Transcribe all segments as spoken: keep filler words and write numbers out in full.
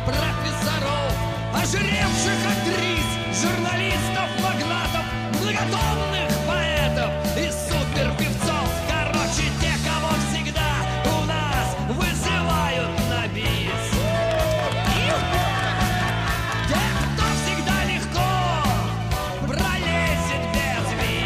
профессоров, ожиревших актрис, журналистов, магнатов, многотонных поэтов и суперпевцов. Короче, те, кого всегда у нас вызывают на бис. Те, кто всегда легко пролезет без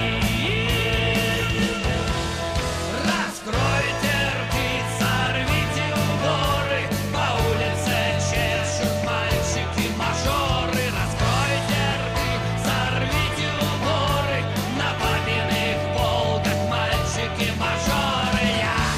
виз. Раскройте рты, сорвите уборы, по улице чешут мальчики-мажоры. Раскройте рты, сорвите уборы, на папиных полках мальчики-мажоры.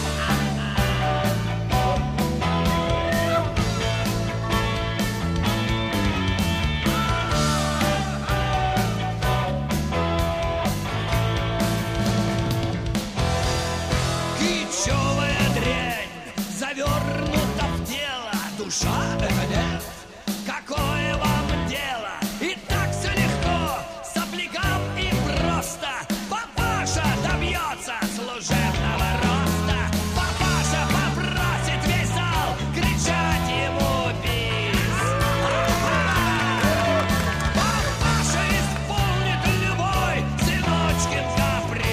Кичевая дрянь завернута в тело, душа — это нет. Какое вам дело? И так все легко, соплякам и просто. Папаша добьется служебного роста. Папаша попросит весь зал кричать ему бис. Папаша исполнит любой сыночкин каприз.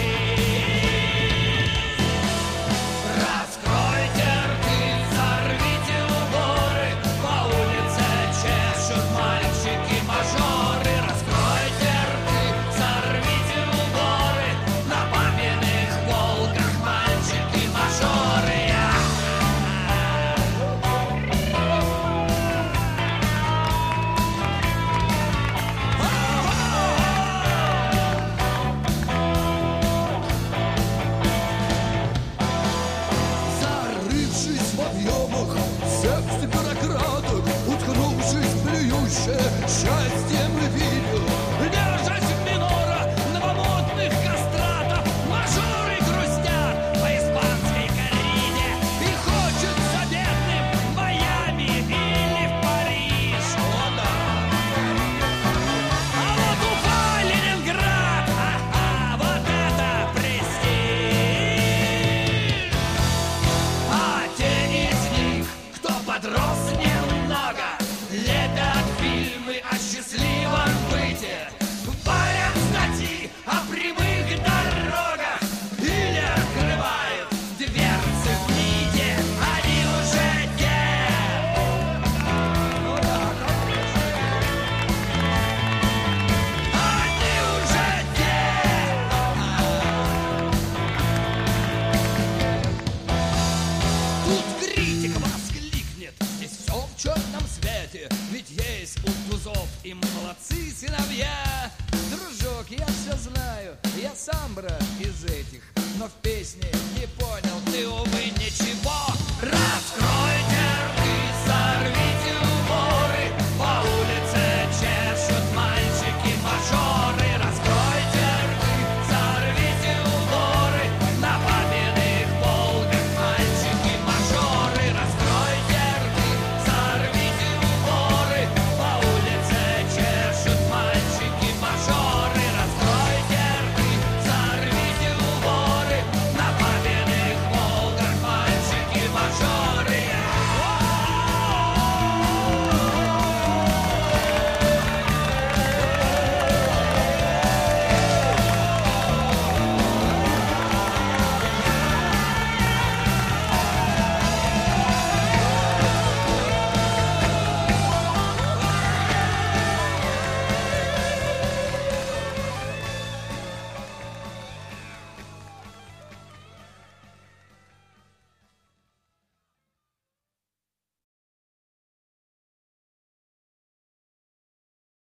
Раскройте рты, сорвите уборы, по улице чешут мальчики-мажоры. Раскройте рты, сорвите уборы, на папиных полках мальчики-мажоры. Зарывшись в объемах секс бюрократок, уткнувшись в плюющее счастье, мы видим, держась в минора новомодных кастратов, мажоры грустят по испанской кориде. И хочется бедным в Майами или в Париж. О, да. А вот Уфа, Ленинград, ага, вот это престиж. А те из них, кто подрос немного, лепят фильмы о счастливом быте, варят статьи о прямых дорогах или открывают дверцы в МИДе. Они уже те. Ну да, они уже те. Тут критик воскликнет: здесь все в черном свете, ведь есть у тузов и молодцы сыновья. Дружок, я все знаю, я сам, брат, из этих, но в песне не понял.